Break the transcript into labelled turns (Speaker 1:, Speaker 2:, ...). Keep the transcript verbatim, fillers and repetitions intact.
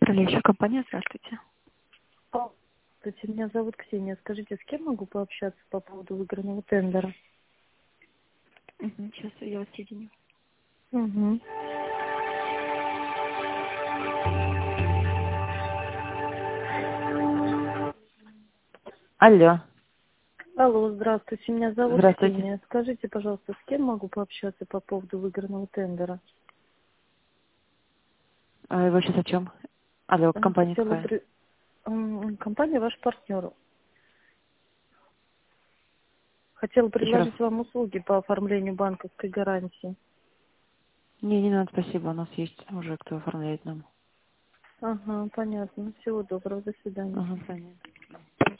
Speaker 1: Управляющая компания, здравствуйте.
Speaker 2: Здравствуйте, меня зовут Ксения. Скажите, с кем могу пообщаться по поводу выигранного тендера?
Speaker 1: Угу, сейчас я вас соединю.
Speaker 2: Угу.
Speaker 3: Алло,
Speaker 2: Алло, здравствуйте, меня зовут
Speaker 3: здравствуйте.
Speaker 2: Ксения. Скажите, пожалуйста, с кем могу пообщаться по поводу выигранного тендера?
Speaker 3: А вы сейчас о чем? Алло,
Speaker 2: М,
Speaker 3: компания
Speaker 2: Хотела
Speaker 3: какая?
Speaker 2: бы... м, Компания ваш партнер. Хотела
Speaker 3: Еще раз.
Speaker 2: предложить вам услуги по оформлению банковской гарантии.
Speaker 3: Не, не надо, спасибо. У нас есть уже кто оформляет нам.
Speaker 2: Ага, понятно. Всего доброго, до свидания.
Speaker 3: Ага, понятно.